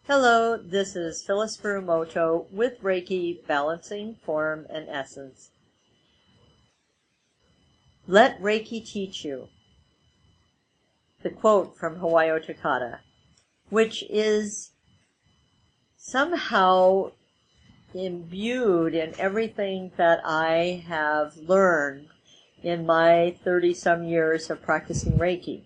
Hello, this is Phyllis Furumoto with Reiki Balancing Form and Essence. Let Reiki teach you. The quote from Hawayo Takata, which is somehow imbued in everything that I have learned in my 30-some years of practicing Reiki.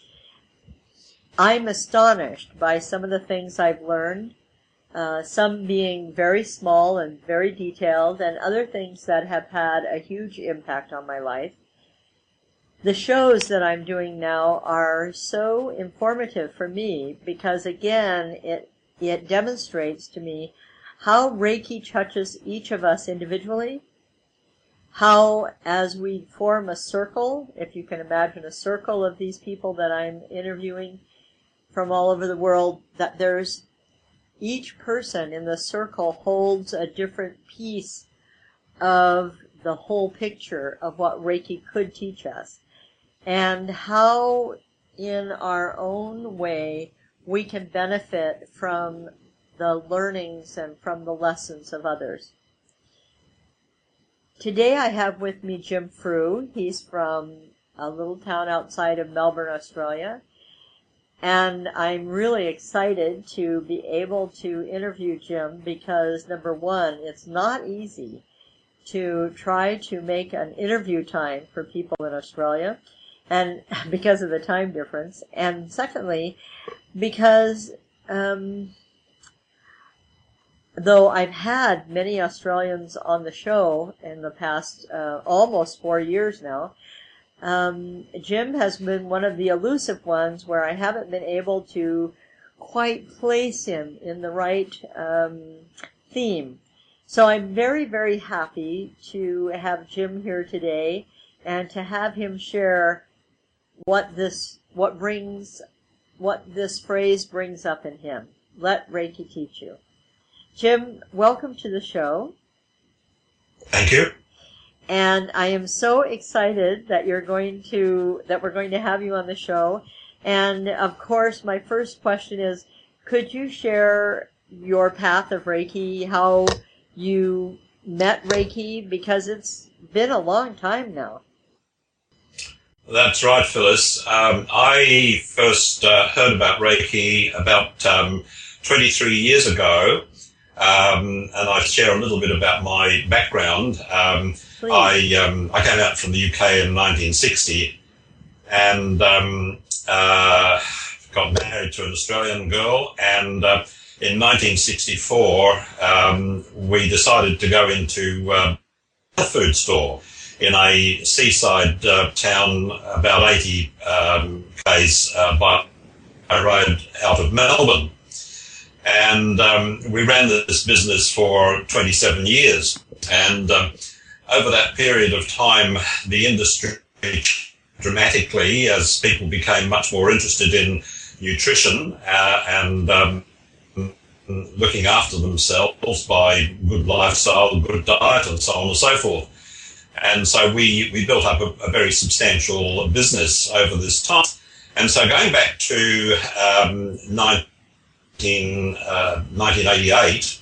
I'm astonished by some of the things I've learned, some being very small and very detailed, and other things that have had a huge impact on my life. The shows that I'm doing now are so informative for me because, again, it demonstrates to me how Reiki touches each of us individually, how as we form a circle, if you can imagine a circle of these people that I'm interviewing from all over the world, that there's each person in the circle holds a different piece of the whole picture of what Reiki could teach us, and how in our own way we can benefit from the learnings and from the lessons of others. Today I have with me Jim Frew. He's from a little town outside of Melbourne, Australia. And I'm really excited to be able to interview Jim because, number one, it's not easy to try to make an interview time for people in Australia, and because of the time difference. And secondly, because though I've had many Australians on the show in the past almost 4 years now, Jim has been one of the elusive ones where I haven't been able to quite place him in the right theme. So I'm very, very happy to have Jim here today and to have him share what this phrase brings up in him. Let Reiki teach you. Jim, welcome to the show. Thank you. And I am so excited that we're going to have you on the show. And of course, my first question is, could you share your path of Reiki, how you met Reiki? Because it's been a long time now. That's right, Phyllis. I first heard about Reiki about 23 years ago. And I share a little bit about my background. I came out from the UK in 1960 and got married to an Australian girl. And in 1964, we decided to go into a food store in a seaside town about 80 k's by road out of Melbourne. And we ran this business for 27 years. And over that period of time, the industry dramatically as people became much more interested in nutrition and looking after themselves by good lifestyle, good diet, and so on and so forth. And so we built up a very substantial business over this time. And so going back to 1988,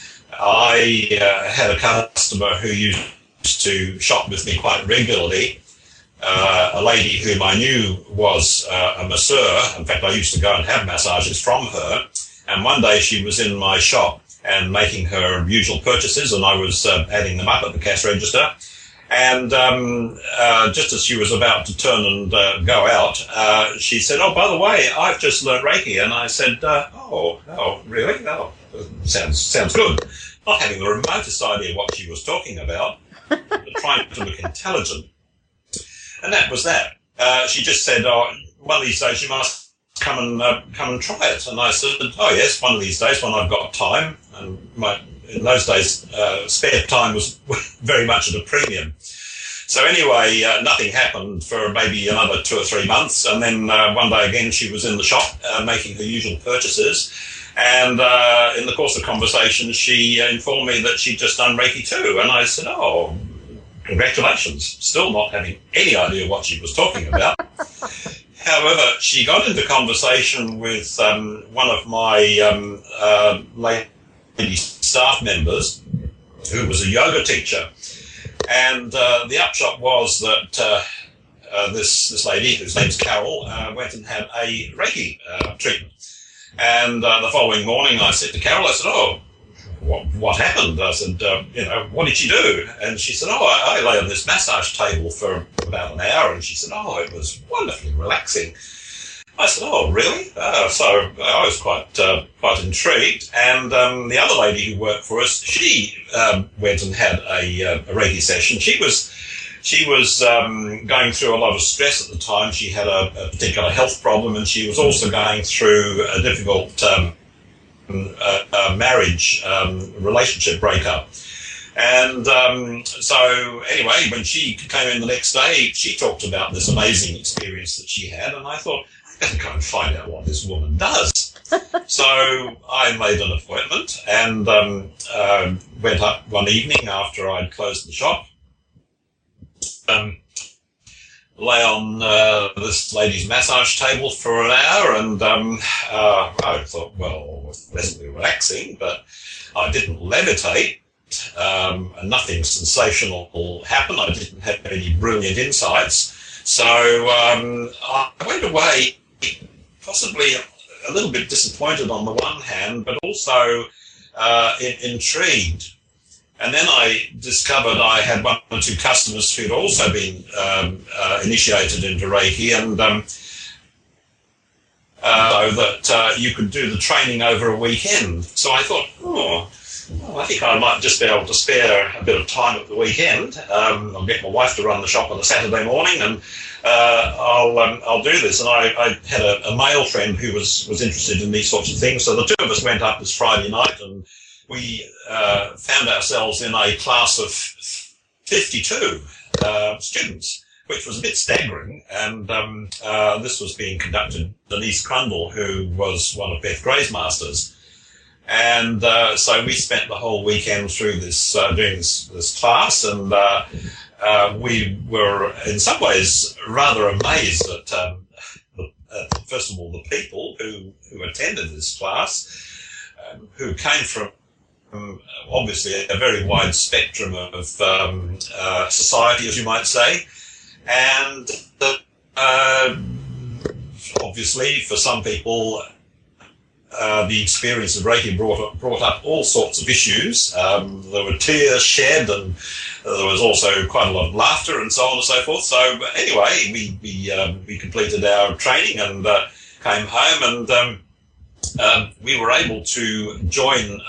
I had a customer who used to shop with me quite regularly, a lady whom I knew was a masseur. In fact, I used to go and have massages from her. And one day she was in my shop and making her usual purchases, and I was adding them up at the cash register. And just as she was about to turn and go out, she said, "Oh, by the way, I've just learnt Reiki." And I said, "Oh, really? Oh, sounds good." Not having the remotest idea what she was talking about, but trying to look intelligent. And that was that. She just said, "Oh, one of these days you must come and try it." And I said, "Oh yes, one of these days when I've got time." And in those days, spare time was very much at a premium. So anyway, nothing happened for maybe another 2 or 3 months. And then one day again, she was in the shop making her usual purchases. And in the course of conversation, she informed me that she'd just done Reiki too. And I said, "Oh, congratulations." Still not having any idea what she was talking about. However, she got into conversation with one of my lady staff members, who was a yoga teacher, and the upshot was that this lady, whose name's Carol, went and had a Reiki treatment. And the following morning, I said to Carol, I said, "Oh, what happened?" I said, "What did she do?" And she said, "Oh, I lay on this massage table for about an hour." And she said, "Oh, it was wonderfully relaxing." I said, "Oh, really?" So I was quite intrigued. And the other lady who worked for us, she went and had a Reiki session. She was going through a lot of stress at the time. She had a particular health problem, and she was also going through a difficult marriage relationship breakup. And so anyway, when she came in the next day, she talked about this amazing experience that she had, and I thought, I better go and find out what this woman does. So I made an appointment and went up one evening after I'd closed the shop, lay on this lady's massage table for an hour, and I thought, well, it was pleasantly relaxing, but I didn't levitate. Nothing sensational happened. I didn't have any brilliant insights. So I went away possibly a little bit disappointed on the one hand, but also intrigued. And then I discovered I had one or two customers who'd also been initiated into Reiki, and so that you could do the training over a weekend. So I thought, I think I might just be able to spare a bit of time at the weekend. I'll get my wife to run the shop on a Saturday morning, and I'll do this. And I had a male friend who was interested in these sorts of things, so the two of us went up this Friday night, and we found ourselves in a class of 52 students, which was a bit staggering. And this was being conducted by Denise Crundle, who was one of Beth Gray's masters. And so we spent the whole weekend through this doing this class, and we were in some ways rather amazed at first of all the people who attended this class, who came from obviously a very wide spectrum of society, as you might say, and obviously for some people the experience of Reiki brought up all sorts of issues. There were tears shed, and there was also quite a lot of laughter and so on and so forth. So anyway, we completed our training and came home, and we were able to join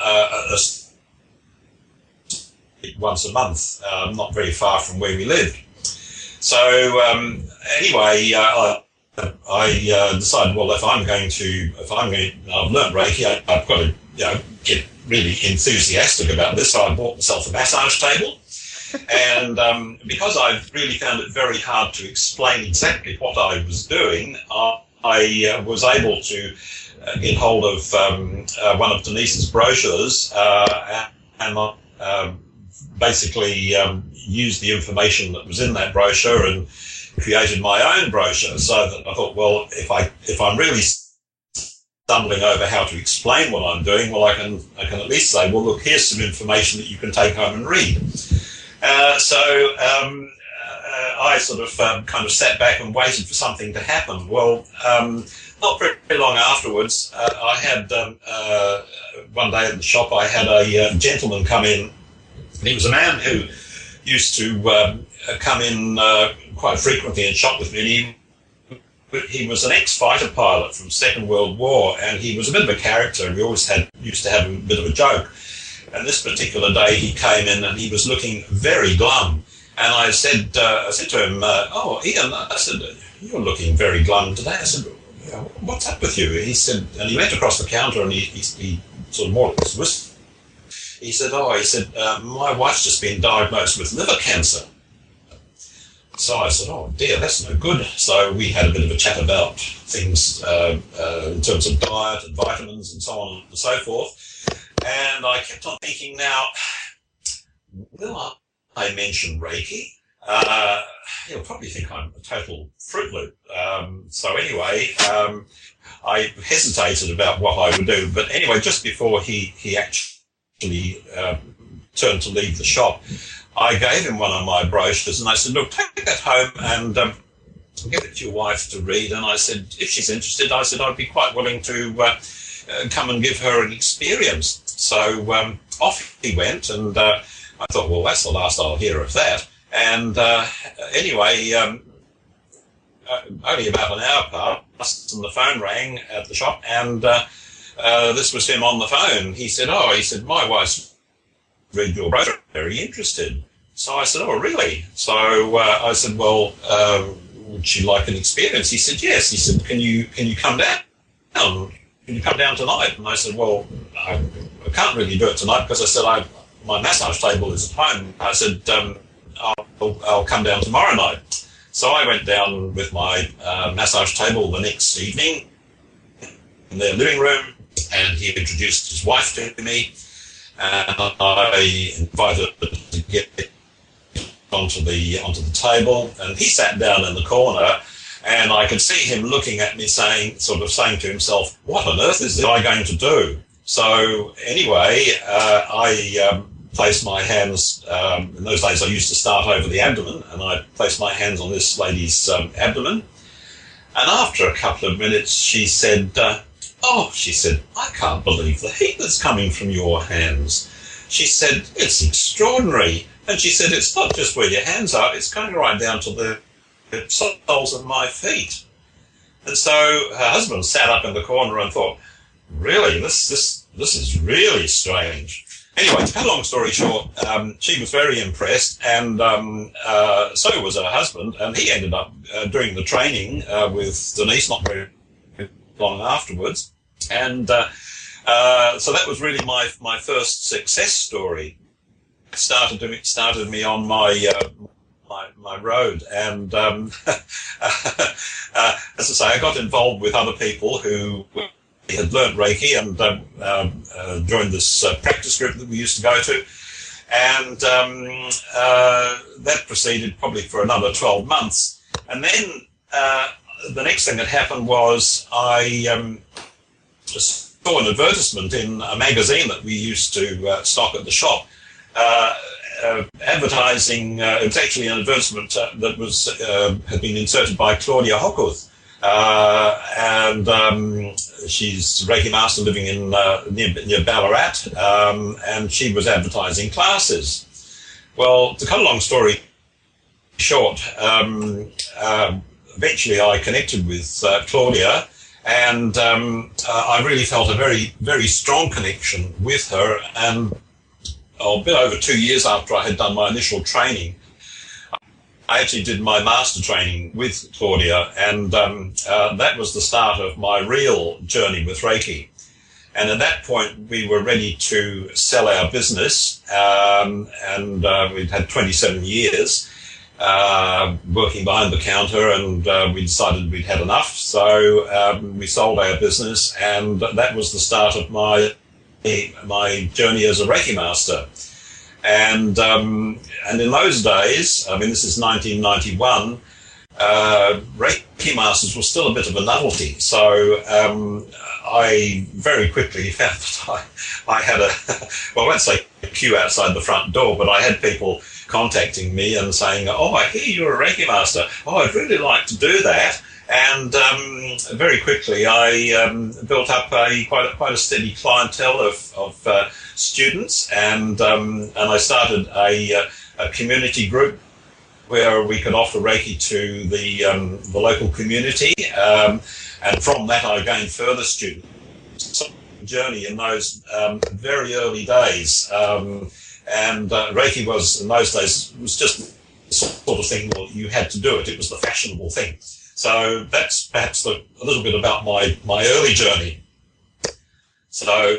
once a month, not very far from where we lived. So anyway, I decided, well, if I've learnt Reiki, I've got to get really enthusiastic about this. So I bought myself a massage table, and because I really found it very hard to explain exactly what I was doing, I was able to get hold of one of Denise's brochures and basically used the information that was in that brochure and created my own brochure. So that I thought, well, if I'm really stumbling over how to explain what I'm doing, well, I can at least say, well, look, here's some information that you can take home and read. So I sort of kind of sat back and waited for something to happen. Well, not very long afterwards, I had one day at the shop, I had a gentleman come in, and he was a man who used to come in quite frequently and shop with me. And he was an ex-fighter pilot from Second World War, and he was a bit of a character, and we always used to have a bit of a joke. And this particular day he came in and he was looking very glum. And I said to him, "Oh, Ian," I said, "you're looking very glum today." I said, "What's up with you?" He said, and he went across the counter and he sort of more or less whispered. He said, "My wife's just been diagnosed with liver cancer." So I said, "Oh dear, that's no good." So we had a bit of a chat about things in terms of diet and vitamins and so on and so forth. And I kept on thinking, now, will I mention Reiki? He'll probably think I'm a total Fruit Loop. So anyway, I hesitated about what I would do. But anyway, just before he actually turned to leave the shop, I gave him one of my brochures and I said, look, take that home and give it to your wife to read. And I said, if she's interested, I said, I'd be quite willing to come and give her an experience. So off he went, and I thought, well, that's the last I'll hear of that. And anyway, only about an hour passed and the phone rang at the shop, and this was him on the phone. He said, my wife's read your brochure, very interested. So I said, oh, really? So I said, well, would she like an experience? He said, yes. He said, can you come down? Can you come down tonight? And I said, well, I can't really do it tonight because I said my massage table is at home. I said, I'll come down tomorrow night. So I went down with my massage table the next evening in their living room, and he introduced his wife to me, and I invited her to get onto the table, and he sat down in the corner, and I could see him looking at me saying to himself, what on earth is this guy going to do? So anyway, I placed my hands, in those days I used to start over the abdomen, and I placed my hands on this lady's abdomen. And after a couple of minutes, she said, I can't believe the heat that's coming from your hands. She said, it's extraordinary. And she said, it's not just where your hands are, it's going right down to the soles of my feet. And so her husband sat up in the corner and thought, really, this is really strange. Anyway, to cut a long story short, she was very impressed, and so was her husband, and he ended up doing the training with Denise not very long afterwards. And so that was really my first success story. It started me on my road, and as I say, I got involved with other people who had learnt Reiki and joined this practice group that we used to go to, and that proceeded probably for another 12 months. And then the next thing that happened was I saw an advertisement in a magazine that we used to stock at the shop, advertising. It was actually an advertisement that was had been inserted by Claudia Hockworth, and she's a Reiki master living in near Ballarat, and she was advertising classes. Well, to cut a long story short, eventually I connected with Claudia, and I really felt a very, very strong connection with her. And a bit over 2 years after I had done my initial training, I actually did my master training with Claudia, and that was the start of my real journey with Reiki. And at that point, we were ready to sell our business, and we'd had 27 years working behind the counter, and we decided we'd had enough. So we sold our business, and that was the start of my journey as a Reiki master. And in those days, I mean, this is 1991, Reiki masters were still a bit of a novelty. So I very quickly found that I had well, I won't say a queue outside the front door, but I had people contacting me and saying, oh, I hear you're a Reiki master. Oh, I'd really like to do that. And very quickly, I built up quite a steady clientele of students, and I started a community group where we could offer Reiki to the local community, and from that I gained further students. So, journey in those very early days, and Reiki was in those days was just the sort of thing. Well, you had to do it; it was the fashionable thing. So that's perhaps a little bit about my early journey. So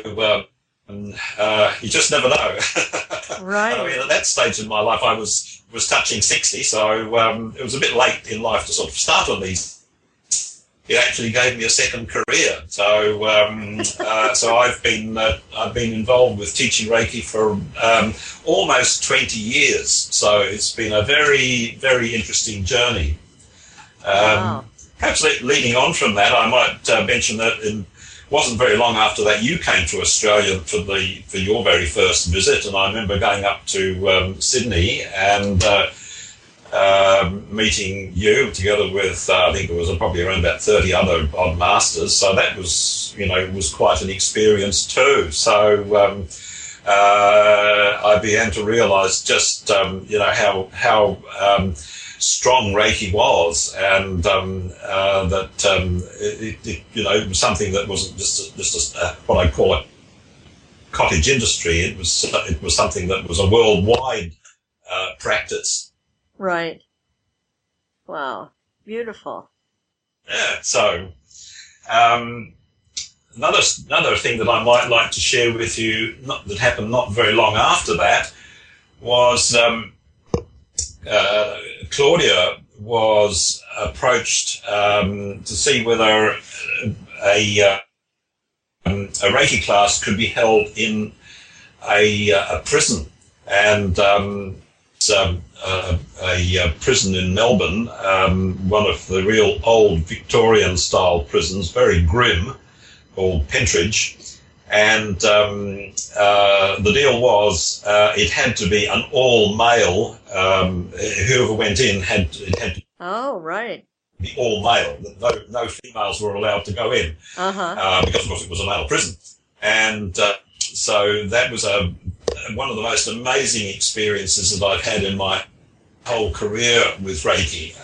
you just never know. Right. I mean, at that stage in my life, I was touching 60, so it was a bit late in life to sort of start on these it actually gave me a second career. So so I've been involved with teaching Reiki for almost 20 years. So it's been a very, very interesting journey. Wow. Perhaps leading on from that, I might mention that it wasn't very long after that you came to Australia for your very first visit, and I remember going up to Sydney and meeting you together with I think it was probably around about 30 other odd masters. So that was, was quite an experience too. So I began to realise just how strong Reiki was, and that it was something that wasn't just what I call a cottage industry. It was something that was a worldwide practice. Right. Wow. Beautiful. Yeah. So another thing that I might like to share with you, that happened not very long after that, was Claudia was approached to see whether a Reiki class could be held in a prison, and a prison in Melbourne, one of the real old Victorian-style prisons, very grim, called Pentridge. And the deal was it had to be an all-male. Whoever went in had to Oh, right. be all-male. No females were allowed to go in because, of course, it was a male prison. And so that was one of the most amazing experiences that I've had in my whole career with Reiki.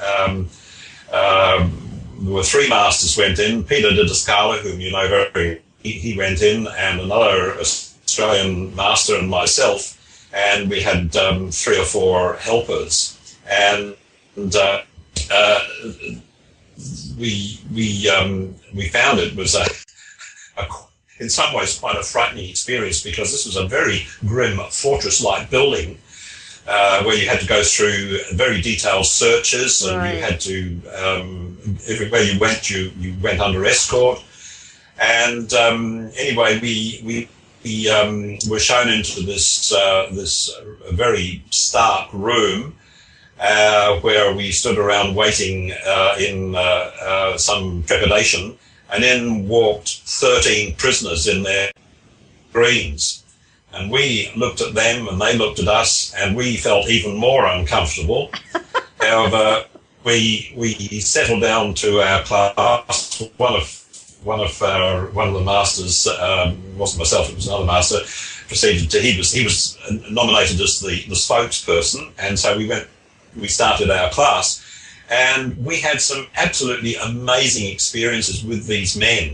There were three masters went in. Peter Didescala, whom you know very, he went in, and another Australian master and myself, and we had 3 or 4 helpers, and we found it was in some ways quite a frightening experience, because this was a very grim fortress-like building where you had to go through very detailed searches, and Right. you had to everywhere you went under escort. And anyway, we were shown into this very stark room where we stood around waiting in some trepidation, and then walked 13 prisoners in their greens. And we looked at them, and they looked at us, and we felt even more uncomfortable. However, we settled down to our class. One of the masters, wasn't myself, it was another master, proceeded to, he was nominated as the spokesperson, and so we started our class, and we had some absolutely amazing experiences with these men.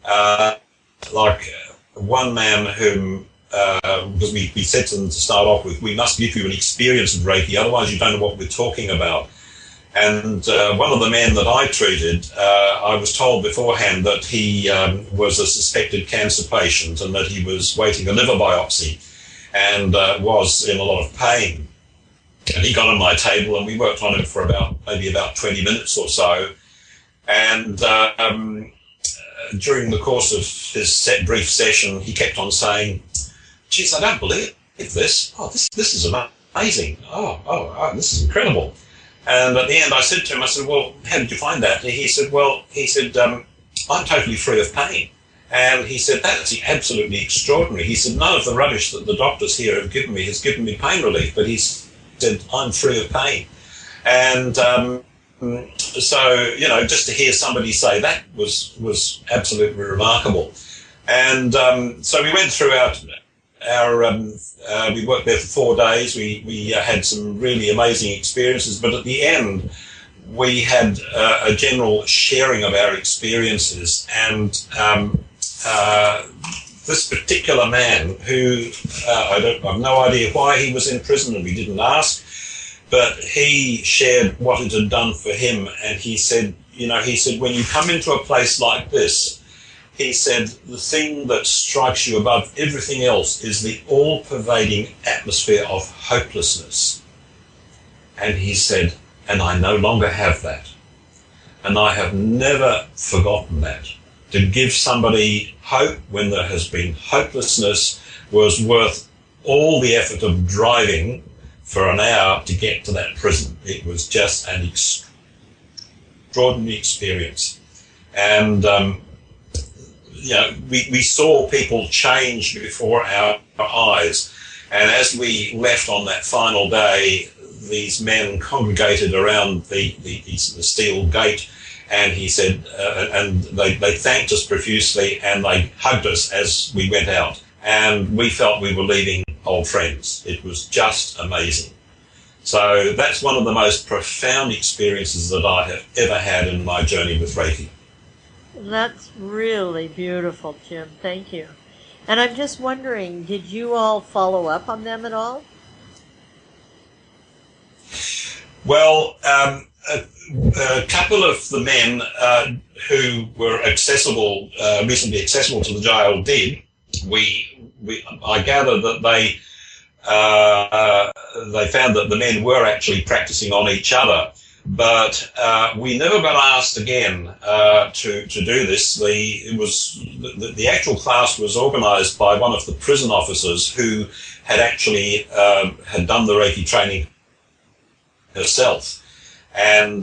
Like one man whom, because we said to them to start off with, we must give you an experience of Reiki, otherwise you don't know what we're talking about. And one of the men that I treated, I was told beforehand that he was a suspected cancer patient, and that he was waiting a liver biopsy, and was in a lot of pain. And he got on my table, and we worked on him for maybe about 20 minutes or so. And during the course of his brief session, he kept on saying, "Geez, I don't believe this. Oh, this is amazing. Oh, this is incredible." And at the end, I said to him, "Well, how did you find that?" And he said, "I'm totally free of pain." And he said, "That's absolutely extraordinary." He said, "None of the rubbish that the doctors here have given me has given me pain relief, but he said, I'm free of pain." And so, just to hear somebody say that was absolutely remarkable. And so we went through we worked there for 4 days. We had some really amazing experiences, but at the end, we had a general sharing of our experiences. And this particular man, who I've no idea why he was in prison, and we didn't ask, but he shared what it had done for him. And he said, when you come into a place like this, he said, the thing that strikes you above everything else is the all-pervading atmosphere of hopelessness. And he said, and I no longer have that. And I have never forgotten that. To give somebody hope when there has been hopelessness was worth all the effort of driving for an hour to get to that prison. It was just an extraordinary experience. And, we saw people change before our eyes. And as we left on that final day, these men congregated around the steel gate, and he said, and they thanked us profusely, and they hugged us as we went out. And we felt we were leaving old friends. It was just amazing. So that's one of the most profound experiences that I have ever had in my journey with Reiki. That's really beautiful, Jim. Thank you. And I'm just wondering, did you all follow up on them at all? Well, a couple of the men who were reasonably accessible to the jail did. I gather that they found that the men were actually practicing on each other, but we never got asked again to do this. The actual class was organised by one of the prison officers who had actually had done the Reiki training herself. And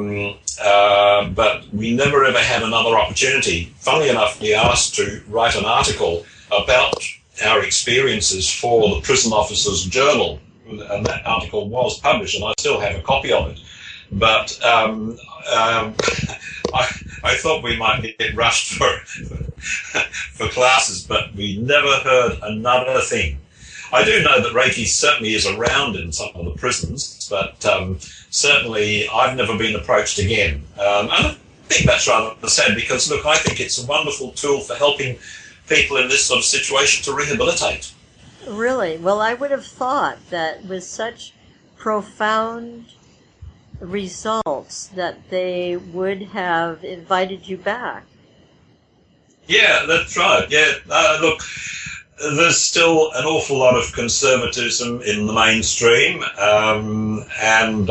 but we never ever had another opportunity. Funnily enough, we asked to write an article about our experiences for the Prison Officers Journal, and that article was published, and I still have a copy of it. But I thought we might get rushed for classes, but we never heard another thing. I do know that Reiki certainly is around in some of the prisons, but certainly I've never been approached again. And I think that's rather sad because, look, I think it's a wonderful tool for helping people in this sort of situation to rehabilitate. Really? Well, I would have thought that with such profound results that they would have invited you back. Yeah, that's right. Yeah, look, there's still an awful lot of conservatism in the mainstream, and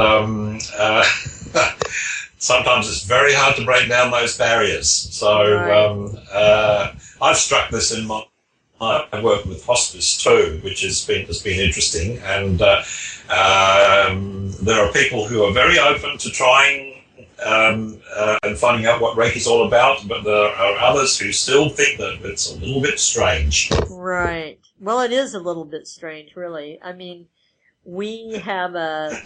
sometimes it's very hard to break down those barriers. So right. I've struck this in my work with hospice too, which has been interesting, and there are people who are very open to trying and finding out what Reiki's all about, but there are others who still think that it's a little bit strange. Right. Well, it is a little bit strange, really. I mean, we have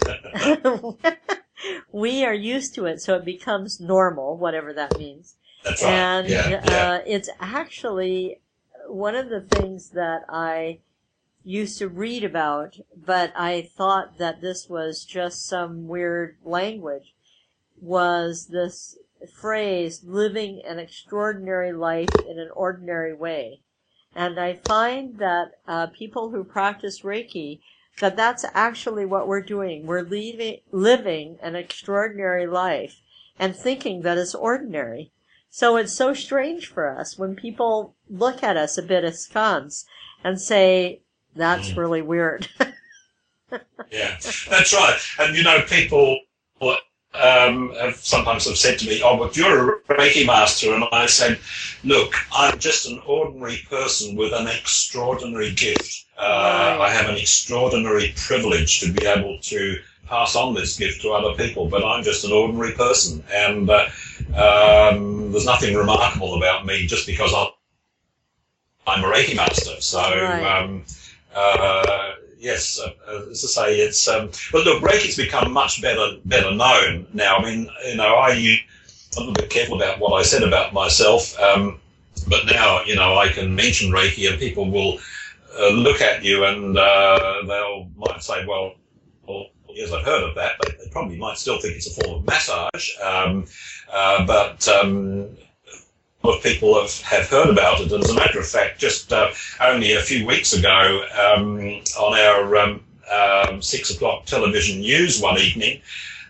we are used to it, so it becomes normal, whatever that means. That's right. And it's actually one of the things that I used to read about, but I thought that this was just some weird language, was this phrase, living an extraordinary life in an ordinary way. And I find that people who practice Reiki, that's actually what we're doing. We're living an extraordinary life and thinking that it's ordinary. So it's so strange for us when people look at us a bit askance and say, that's really weird. Yeah, that's right. And, people have sometimes said to me, oh, but you're a Reiki master. And I said, look, I'm just an ordinary person with an extraordinary gift. Right. I have an extraordinary privilege to be able to pass on this gift to other people, but I'm just an ordinary person. And there's nothing remarkable about me just because I'm a Reiki master. So, right. Yes, as I say, it's. But look, Reiki's become much better known now. I mean, I'm a little bit careful about what I said about myself, but now, I can mention Reiki and people will look at you and might say, well, yes, I've heard of that. They probably might still think it's a form of massage, but. A lot of people have heard about it, and as a matter of fact, just only a few weeks ago, on our 6 o'clock television news one evening,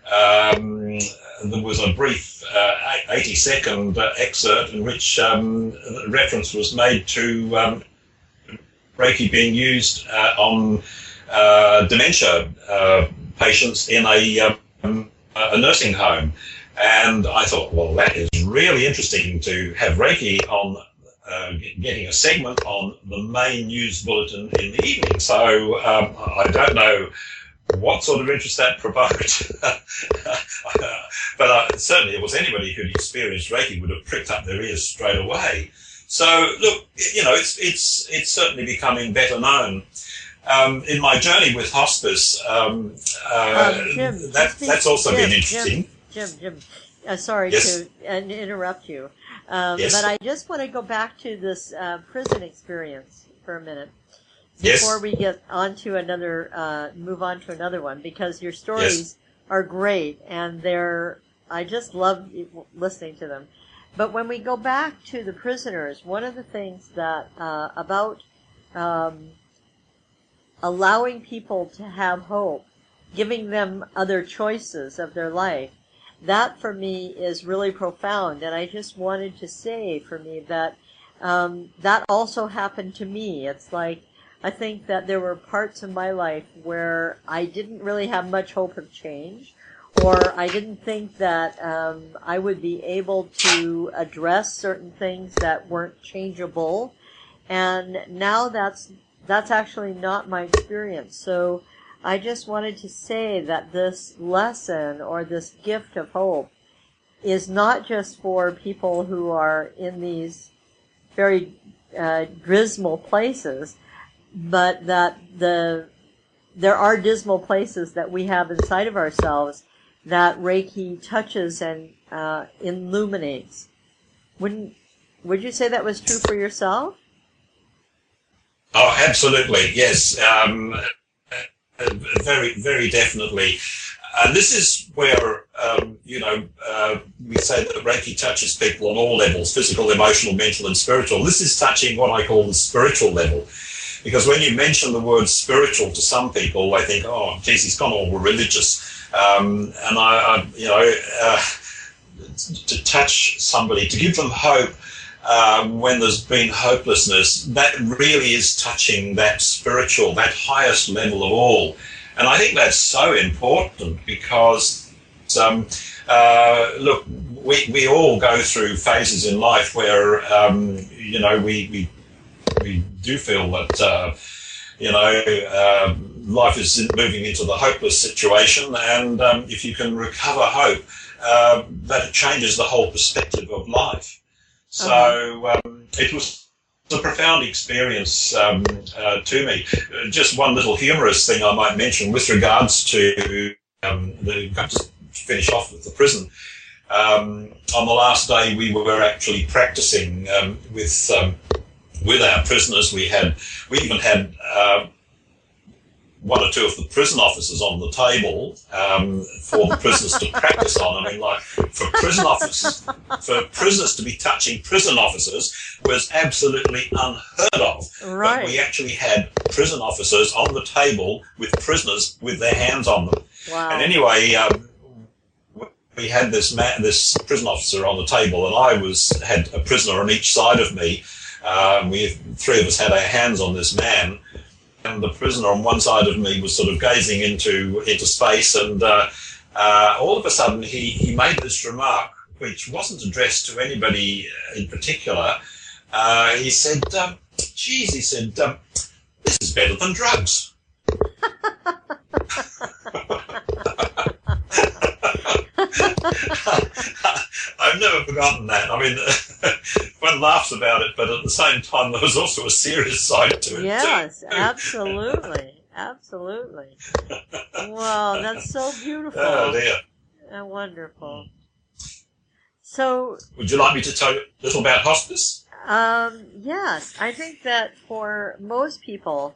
there was a brief 80-second excerpt in which reference was made to Reiki being used on dementia patients in a nursing home. And I thought, well, that is really interesting to have Reiki on, getting a segment on the main news bulletin in the evening. So I don't know what sort of interest that provoked. But certainly it was anybody who'd experienced Reiki would have pricked up their ears straight away. So look, it's certainly becoming better known. In my journey with hospice, Jim, that's also been interesting. Jim, sorry Yes. to interrupt you, Yes. but I just want to go back to this prison experience for a minute Yes. before we get on to another, move on to another one, because your stories are great and I just love listening to them. But when we go back to the prisoners, one of the things that about allowing people to have hope, giving them other choices of their life, that for me is really profound. And I just wanted to say for me that that also happened to me. It's like, I think that there were parts of my life where I didn't really have much hope of change, or I didn't think that I would be able to address certain things that weren't changeable. And now that's actually not my experience. So I just wanted to say that this lesson or this gift of hope is not just for people who are in these very dismal places, but that there are dismal places that we have inside of ourselves that Reiki touches and illuminates. Would you say that was true for yourself? Oh, absolutely, yes. Very, very definitely. And this is where, we say that Reiki touches people on all levels, physical, emotional, mental, and spiritual. This is touching what I call the spiritual level. Because when you mention the word spiritual to some people, they think, oh, geez, he's gone all religious. And to touch somebody, to give them hope, when there's been hopelessness, that really is touching that spiritual, that highest level of all. And I think that's so important because, look, we all go through phases in life where, we do feel that, life is moving into the hopeless situation. And if you can recover hope, that changes the whole perspective of life. So it was a profound experience to me. Just one little humorous thing I might mention with regards to just finish off with the prison. On the last day, we were actually practicing with our prisoners. We even had one or two of the prison officers on the table for the prisoners to practice on. I mean, like, for prisoners to be touching prison officers was absolutely unheard of. Right. But we actually had prison officers on the table with prisoners with their hands on them. Wow. And anyway, we had this prison officer on the table, and I had a prisoner on each side of me. Three of us had our hands on this man. And the prisoner on one side of me was sort of gazing into space, and all of a sudden he made this remark, which wasn't addressed to anybody in particular. He said, geez, he said, this is better than drugs. I've never forgotten that. I mean, one laughs about it, but at the same time, there was also a serious side to it. Yes, too. absolutely. Absolutely. Wow, that's so beautiful. Oh, dear. And wonderful. So, would you like me to tell you a little about hospice? Yes, I think that for most people,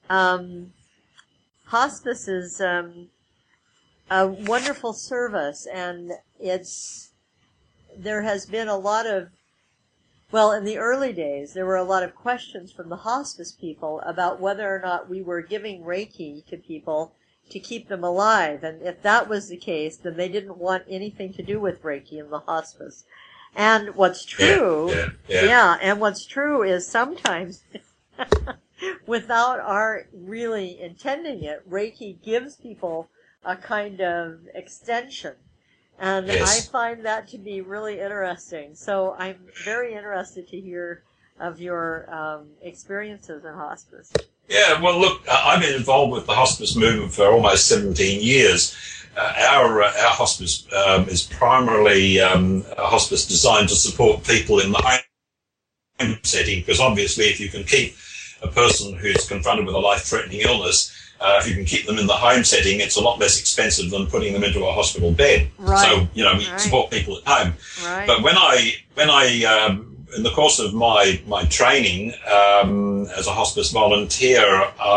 hospice is a wonderful service, and there has been a lot of, well, in the early days, there were a lot of questions from the hospice people about whether or not we were giving Reiki to people to keep them alive. And if that was the case, then they didn't want anything to do with Reiki in the hospice. And what's true, and what's true is sometimes, without our really intending it, Reiki gives people a kind of extension. And I Yes. find that to be really interesting. So I'm very interested to hear of your experiences in hospice. Yeah, well, look, I've been involved with the hospice movement for almost 17 years. Our hospice is primarily a hospice designed to support people in the home setting, because obviously if you can keep a person who's confronted with a life-threatening illness, if you can keep them in the home setting, it's a lot less expensive than putting them into a hospital bed. Right. So, you know, we support people at home. Right. But when I in the course of my training as a hospice volunteer,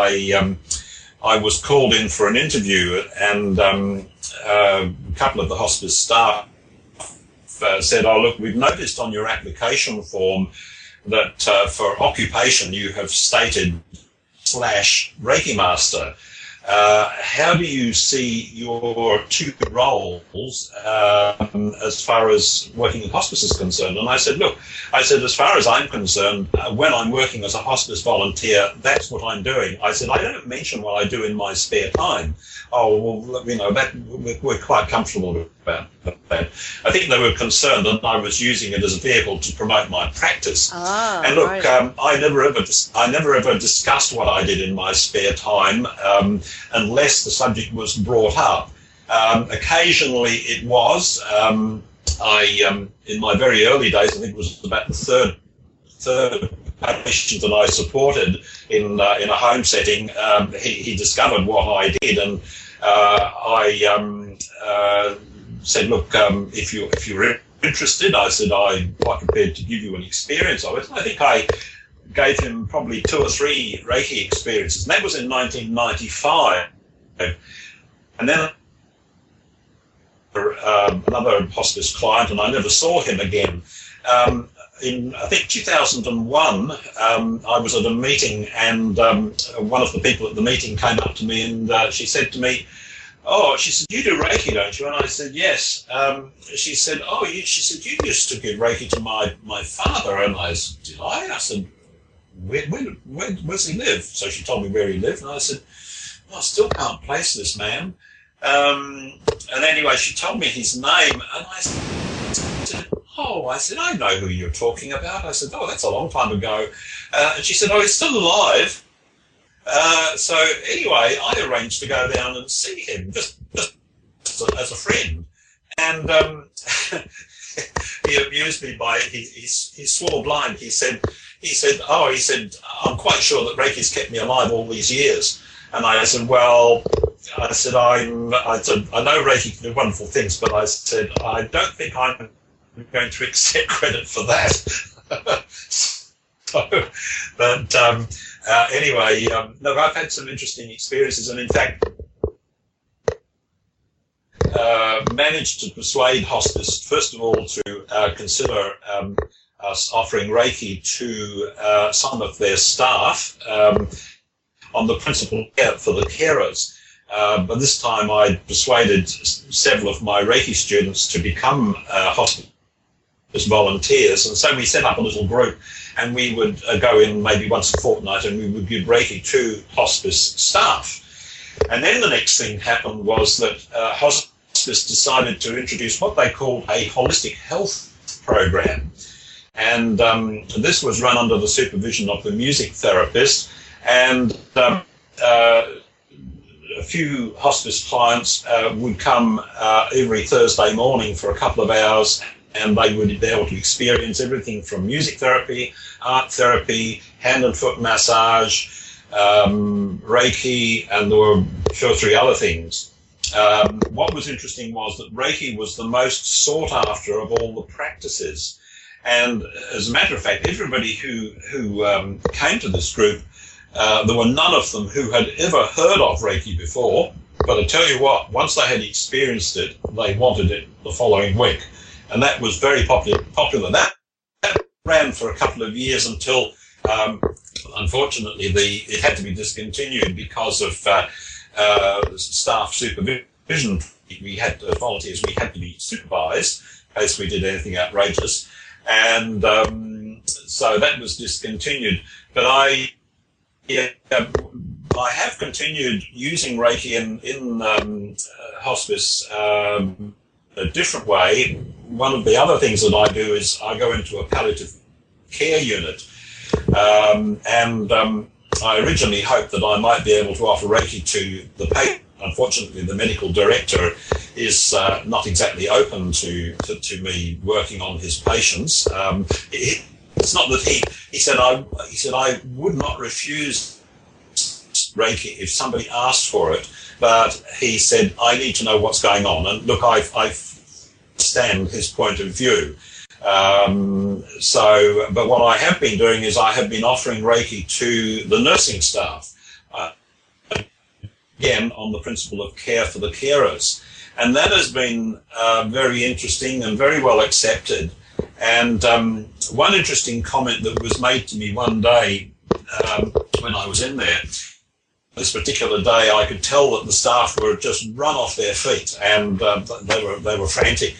I was called in for an interview, and a couple of the hospice staff said, "Oh, look, we've noticed on your application form that for occupation you have stated /Reiki Master. How do you see your two roles as far as working in hospice is concerned?" And I said, look, as far as I'm concerned, when I'm working as a hospice volunteer, that's what I'm doing. I said, I don't mention what I do in my spare time. Oh, well, you know, that we're quite comfortable about that. I think they were concerned that I was using it as a vehicle to promote my practice. And look, right. I never ever discussed what I did in my spare time unless the subject was brought up. Occasionally it was. In my very early days, I think it was about the third patient that I supported in a home setting. He discovered what I did, and I said, look, if you're interested, I said, I'm quite prepared to give you an experience of it. I think I gave him probably 2 or 3 Reiki experiences, and that was in 1995. And then another hospice client, and I never saw him again. In, I think, 2001, I was at a meeting, and one of the people at the meeting came up to me, and she said to me, "Oh," she said, "you do Reiki, don't you?" And I said, "Yes." She said, "Oh, she said, you used to give Reiki to my father." And I said, "Did I?" I said, where does he live? So she told me where he lived, and I said, "I still can't place this man." And anyway, she told me his name, and I said, "Oh," I said, "I know who you're talking about." I said, "Oh, that's a long time ago." And she said, "Oh, he's still alive." So anyway, I arranged to go down and see him, just as a friend. And he amused me by, he swore blind. He said, "I'm quite sure that Reiki's kept me alive all these years." And I said, "Well," I said, I know Reiki can do wonderful things, but I said, I don't think I'm going to accept credit for that." So, but anyway, look, I've had some interesting experiences, and in fact, managed to persuade hospice, first of all, to consider us offering Reiki to some of their staff on the principle for the carers. But this time I persuaded several of my Reiki students to become hospice volunteers, and so we set up a little group, and we would go in maybe once a fortnight, and we would give Reiki to hospice staff. And then the next thing happened was that hospice decided to introduce what they called a holistic health program, and this was run under the supervision of the music therapist, and a few hospice clients would come every Thursday morning for a couple of hours, and they would be able to experience everything from music therapy, art therapy, hand and foot massage, Reiki, and there were 2 or 3 other things. What was interesting was that Reiki was the most sought after of all the practices. And as a matter of fact, everybody who came to this group, there were none of them who had ever heard of Reiki before. But I tell you what, once they had experienced it, they wanted it the following week. And that was very popular. That ran for a couple of years until, unfortunately, it had to be discontinued because of staff supervision. We had volunteers, we had to be supervised in case we did anything outrageous. And so that was discontinued. But I have continued using Reiki in hospice a different way, one of the other things that I do is I go into a palliative care unit, and I originally hoped that I might be able to offer Reiki to the patient. Unfortunately, the medical director is not exactly open to me working on his patients. It's not that he said I would not refuse Reiki if somebody asked for it, but he said I need to know what's going on. And look, I understand his point of view. But what I have been doing is I have been offering Reiki to the nursing staff, again on the principle of care for the carers, and that has been very interesting and very well accepted. And one interesting comment that was made to me one day when I was in there, this particular day, I could tell that the staff were just run off their feet, and they were frantic.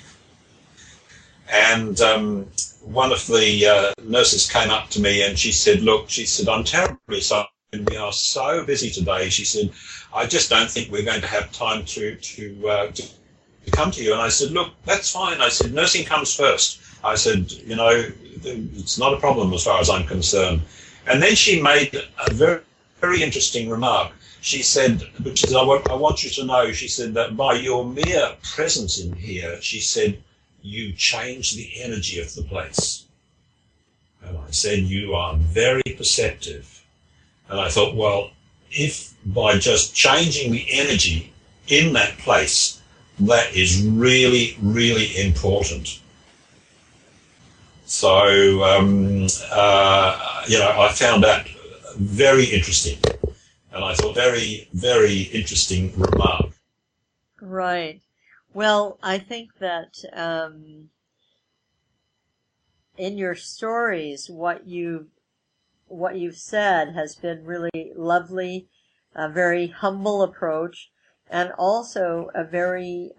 And one of the nurses came up to me and she said, "Look," she said, "I'm terribly sorry. We are so busy today." She said, "I just don't think we're going to have time to come to you." And I said, "Look, that's fine." I said, "Nursing comes first." I said, "You know, it's not a problem as far as I'm concerned." And then she made a very, very interesting remark. She said, I want you to know," she said, "that by your mere presence in here," she said, "you change the energy of the place." And I said, "You are very perceptive." And I thought, well, if by just changing the energy in that place, that is really, really important. So, I found that very interesting. And I thought very, very interesting remark. Right. Well, I think that in your stories, what you've said has been really lovely, a very humble approach, and also a very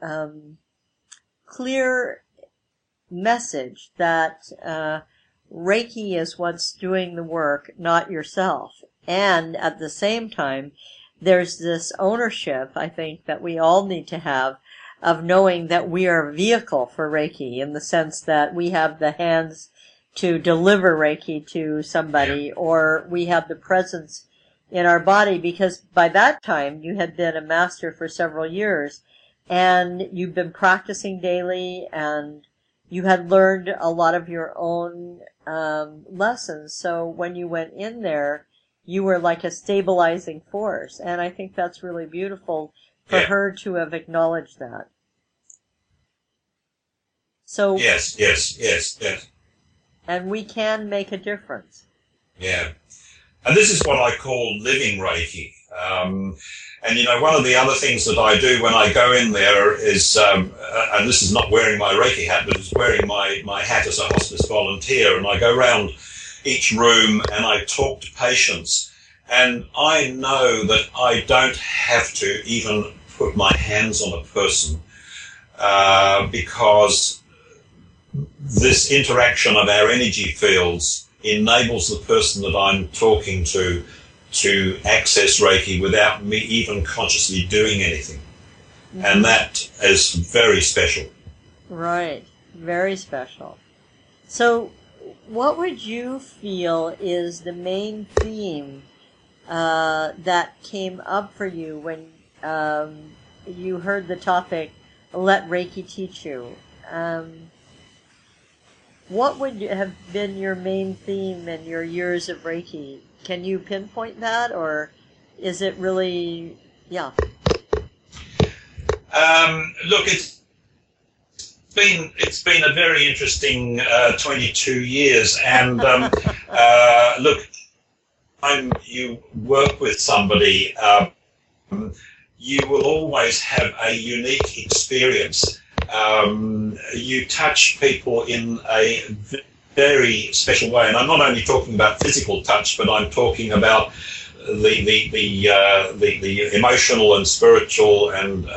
clear message that Reiki is what's doing the work, not yourself. And at the same time, there's this ownership, I think, that we all need to have, of knowing that we are a vehicle for Reiki, in the sense that we have the hands to deliver Reiki to somebody, or we have the presence in our body, because by that time you had been a master for several years, and you've been practicing daily, and you had learned a lot of your own lessons. So when you went in there, you were like a stabilizing force, and I think that's really beautiful for her to have acknowledged that. So Yes. And we can make a difference. Yeah. And this is what I call living Reiki. And, one of the other things that I do when I go in there is, and this is not wearing my Reiki hat, but it's wearing my hat as a hospice volunteer, and I go around each room and I talk to patients, and I know that I don't have to even put my hands on a person, because this interaction of our energy fields enables the person that I'm talking to access Reiki without me even consciously doing anything. Mm-hmm. And that is very special. Right. Very special. So what would you feel is the main theme that came up for you when you heard the topic, "Let Reiki Teach You"? What would have been your main theme in your years of Reiki? Can you pinpoint that, or is it really, Look, it's been a very interesting 22 years, and look, when you work with somebody, you will always have a unique experience. You touch people in a very special way, and I'm not only talking about physical touch, but I'm talking about the emotional and spiritual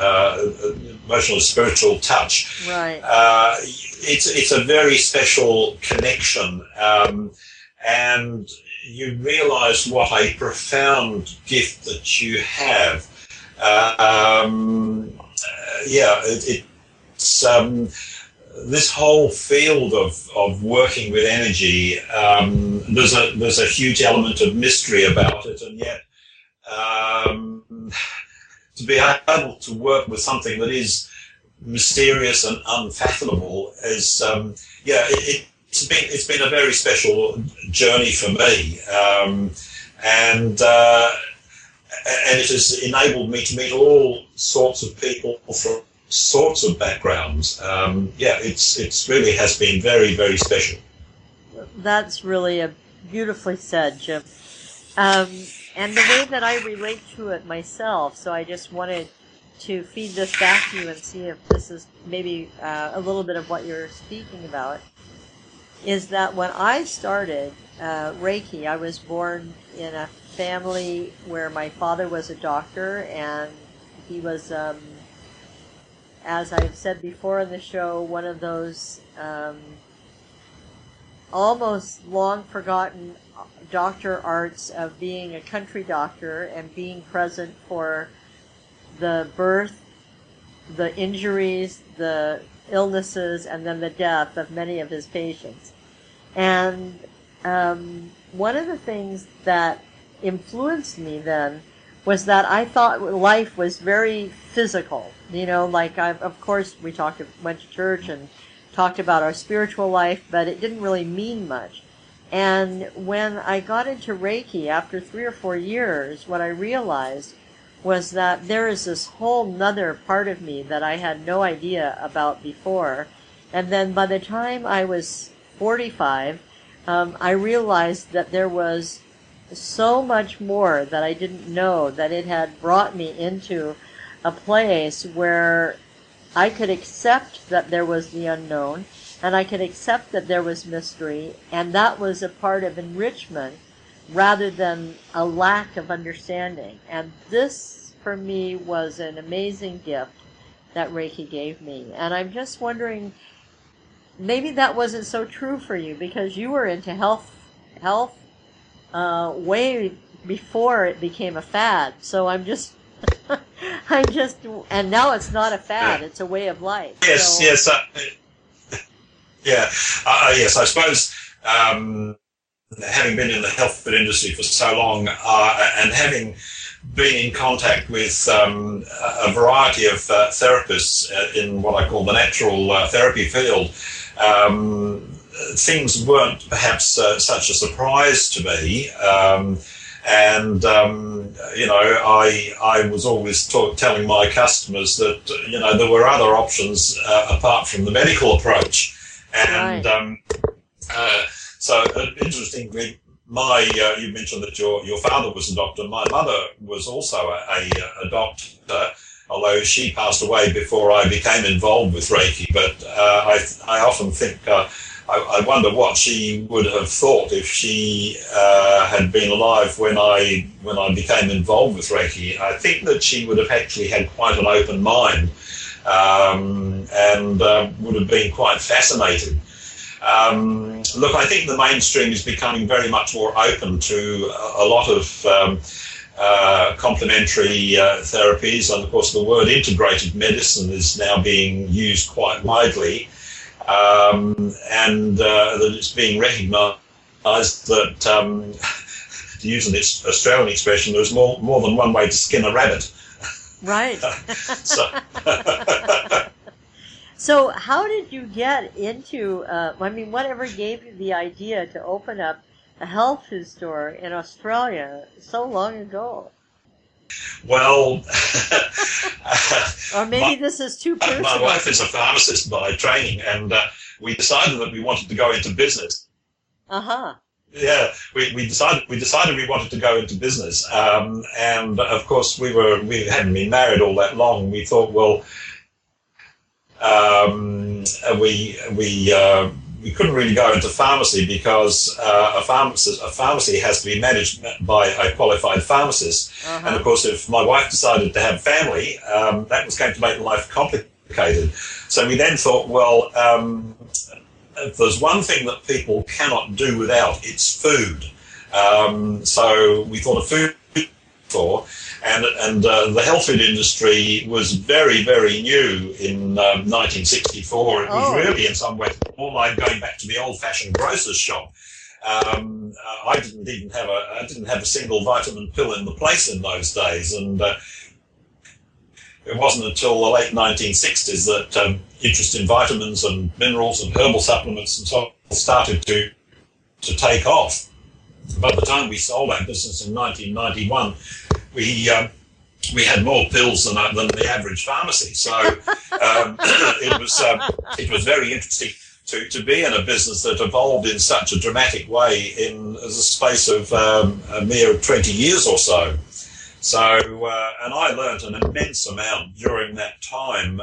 touch. Right. It's a very special connection, and you realise what a profound gift that you have. this whole field of working with energy. There's a huge element of mystery about it, and yet to be able to work with something that is mysterious and unfathomable is it's been a very special journey for me, and it has enabled me to meet all sorts of people from sorts of backgrounds. It's really has been very, very special. That's really beautifully said, Jim. And the way that I relate to it myself, so I just wanted to feed this back to you and see if this is maybe a little bit of what you're speaking about, is that when I started Reiki, I was born in a family where my father was a doctor, and he was, as I've said before in the show, one of those almost long forgotten doctor arts of being a country doctor and being present for the birth, the injuries, the illnesses, and then the death of many of his patients. And one of the things that influenced me then was that I thought life was very physical. You know, like of course we went to church and talked about our spiritual life, but it didn't really mean much. And when I got into Reiki after 3 or 4 years, what I realized was that there is this whole nother part of me that I had no idea about before. And then by the time I was 45, I realized that there was so much more that I didn't know, that it had brought me into a place where I could accept that there was the unknown, and I could accept that there was mystery, and that was a part of enrichment rather than a lack of understanding. And this, for me, was an amazing gift that Reiki gave me. And I'm just wondering, maybe that wasn't so true for you, because you were into health way before it became a fad. So I'm just, and now it's not a fad; it's a way of life. Yes, so, yes, yes. I suppose having been in the health food industry for so long, and having been in contact with a variety of therapists in what I call the natural therapy field, things weren't perhaps such a surprise to me. I was always telling my customers that, there were other options apart from the medical approach. And right. So interestingly, you mentioned that your father was a doctor. My mother was also a doctor, although she passed away before I became involved with Reiki. But I often think, I wonder what she would have thought if she had been alive when I became involved with Reiki. I think that she would have actually had quite an open mind, and would have been quite fascinated. Look, I think the mainstream is becoming very much more open to a lot of complementary therapies, and of course the word integrated medicine is now being used quite widely, and that it's being recognised that, to use an Australian expression, there's more than one way to skin a rabbit. Right. So. So how did you get into, whatever gave you the idea to open up a health food store in Australia so long ago? Well, or maybe this is too personal. My wife is a pharmacist by training, and we decided that we wanted to go into business. Uh-huh. Yeah, we decided we wanted to go into business, and of course we hadn't been married all that long. We thought, well, we couldn't really go into pharmacy because a pharmacy has to be managed by a qualified pharmacist. Uh-huh. And of course, if my wife decided to have family, that was going to make life complicated. So we then thought, well, if there's one thing that people cannot do without, it's food. So we thought a food before, and the health food industry was very, very new in 1964. It was really, in some ways, more like going back to the old-fashioned grocer's shop. I didn't have a single vitamin pill in the place in those days, and it wasn't until the late 1960s that interest in vitamins and minerals and herbal supplements and so on started to take off. By the time we sold our business in 1991, we had more pills than the average pharmacy. So it was very interesting to be in a business that evolved in such a dramatic way in the space of a mere 20 years or so. So, and I learned an immense amount during that time,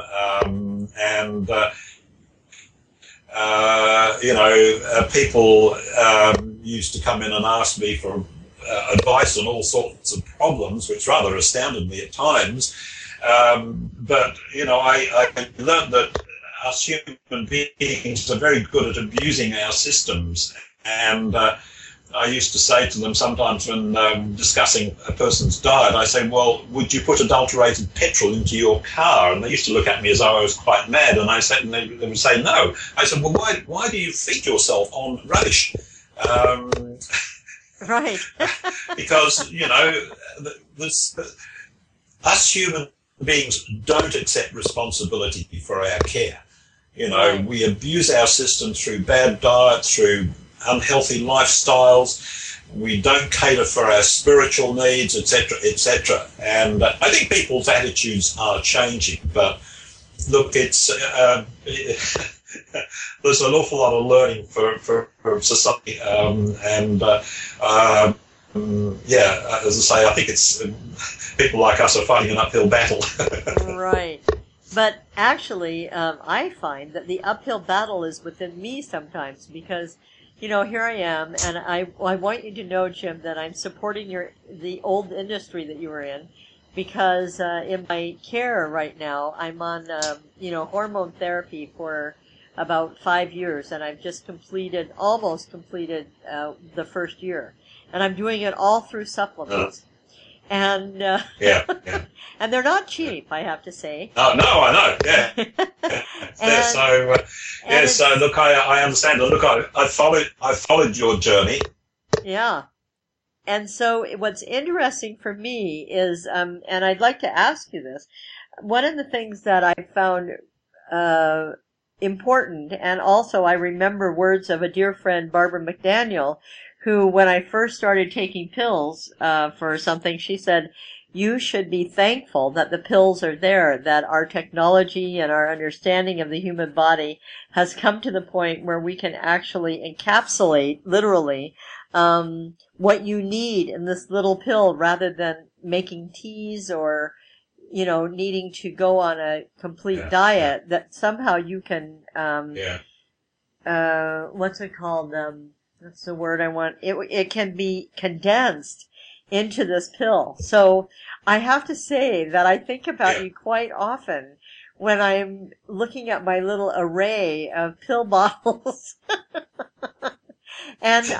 people used to come in and ask me for advice on all sorts of problems, which rather astounded me at times. But I learned that us human beings are very good at abusing our systems, and I used to say to them sometimes when discussing a person's diet, I say, well, would you put adulterated petrol into your car? And they used to look at me as though I was quite mad, and they would say no. I said, well, why do you feed yourself on rubbish? Right. Because, us human beings don't accept responsibility for our care. Right. We abuse our system through bad diet, through unhealthy lifestyles. We don't cater for our spiritual needs, etc., etc. And I think people's attitudes are changing. But look, it's there's an awful lot of learning for society, as I say, I think it's people like us are fighting an uphill battle. Right. But actually, I find that the uphill battle is within me sometimes, because here I am, and I want you to know, Jim, that I'm supporting the old industry that you were in, because in my care right now, I'm on hormone therapy for about 5 years, and I've just almost completed the first year, and I'm doing it all through supplements. And and they're not cheap, I have to say. No, I know. Yeah. So look, I understand. Look, I followed your journey. Yeah. And so what's interesting for me is, and I'd like to ask you this, one of the things that I found important, and also I remember words of a dear friend, Barbara McDaniel, who, when I first started taking pills for something, she said, you should be thankful that the pills are there, that our technology and our understanding of the human body has come to the point where we can actually encapsulate, literally, what you need in this little pill, rather than making teas or, needing to go on a complete diet, that somehow you can, what's it called? That's the word I want. It can be condensed into this pill. So I have to say that I think about you quite often when I'm looking at my little array of pill bottles. And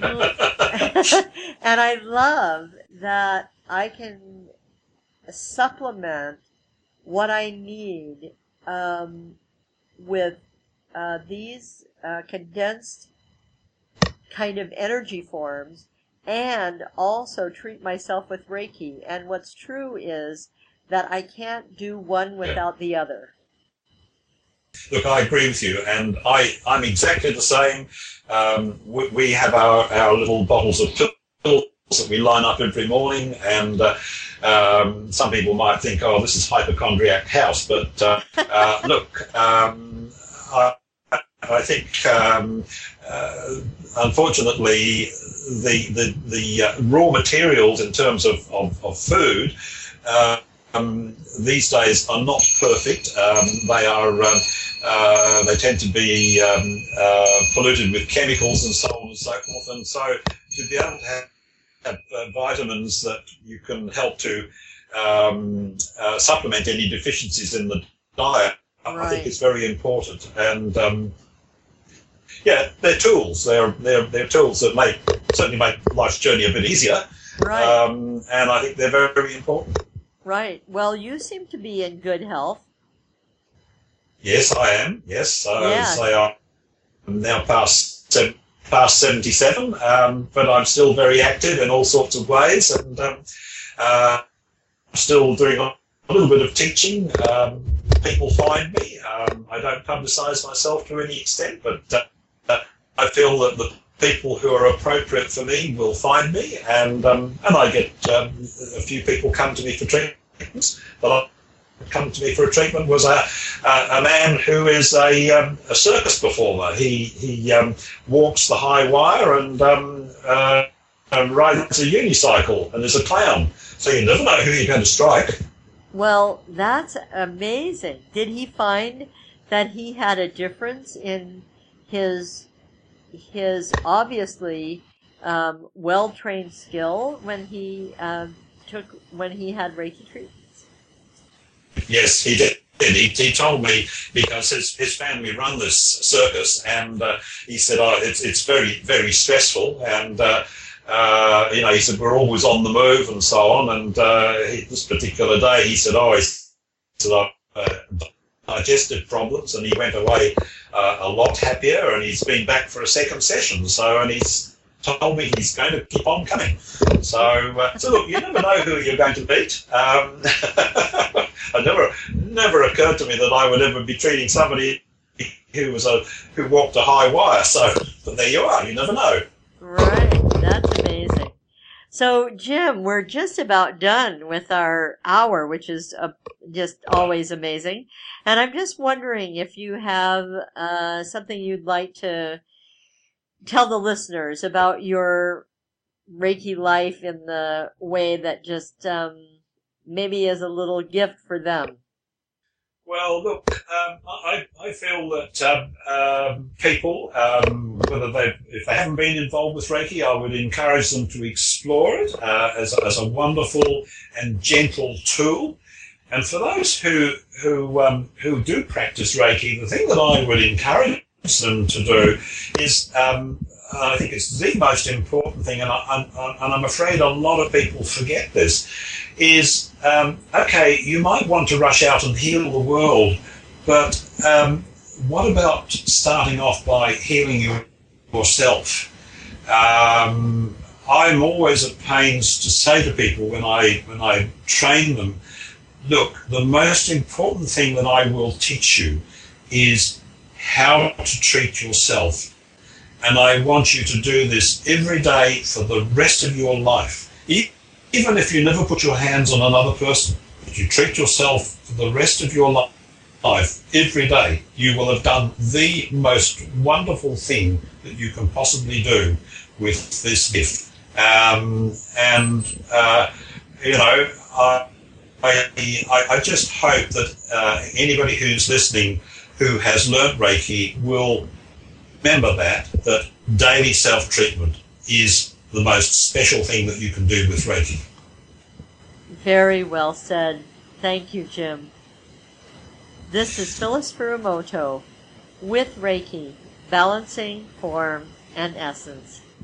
I love that I can supplement what I need with these condensed kind of energy forms, and also treat myself with Reiki. And what's true is that I can't do one without the other. Look, I agree with you, and I'm exactly the same. We have our little bottles of pills that we line up every morning, and some people might think, oh, this is hypochondriac house, but look, I think unfortunately the raw materials in terms of food these days are not perfect. They tend to be polluted with chemicals and so on and so forth. And so to be able to have vitamins that you can help to supplement any deficiencies in the diet, I think it's very important. And they're tools. They're tools that certainly make life's journey a bit easier. Right. And I think they're very, very important. Right. Well, you seem to be in good health. Yes, I am. Yes, I Yes. say I'm now past 77, but I'm still very active in all sorts of ways, and still doing a little bit of teaching. People find me. I don't publicise myself to any extent, but I feel that the people who are appropriate for me will find me, and I get a few people come to me for treatments. But come to me for a treatment was a man who is a circus performer. He walks the high wire and rides a unicycle and is a clown. So you never know who you're going to strike. Well, that's amazing. Did he find that he had a difference in his obviously well-trained skill when he had Reiki treatments? Yes, he did. He told me because his family run this circus, and he said, "Oh, it's very, very stressful." And he said we're always on the move and so on. And this particular day, he said, digestive problems, and he went away a lot happier, and he's been back for a second session. So, and he's told me he's going to keep on coming. So look, you never know who you're going to meet. It never occurred to me that I would ever be treating somebody who walked a high wire. So, but there you are. You never know. Right. That's amazing. So, Jim, we're just about done with our hour, which is just always amazing. And I'm just wondering if you have something you'd like to tell the listeners about your Reiki life in the way that just maybe is a little gift for them. Well, look, I feel that people, if they haven't been involved with Reiki, I would encourage them to explore it as a wonderful and gentle tool. And for those who do practice Reiki, the thing that I would encourage them to do is, I think it's the most important thing, and I'm afraid a lot of people forget this, is, okay, you might want to rush out and heal the world, but what about starting off by healing yourself? I'm always at pains to say to people when I train them, look, the most important thing that I will teach you is how to treat yourself. And I want you to do this every day for the rest of your life. Even if you never put your hands on another person, if you treat yourself for the rest of your life, every day, you will have done the most wonderful thing that you can possibly do with this gift. I just hope that anybody who's listening who has learnt Reiki will remember that daily self-treatment is the most special thing that you can do with Reiki. Very well said. Thank you, Jim. This is Phyllis Furumoto with Reiki, Balancing Form and Essence.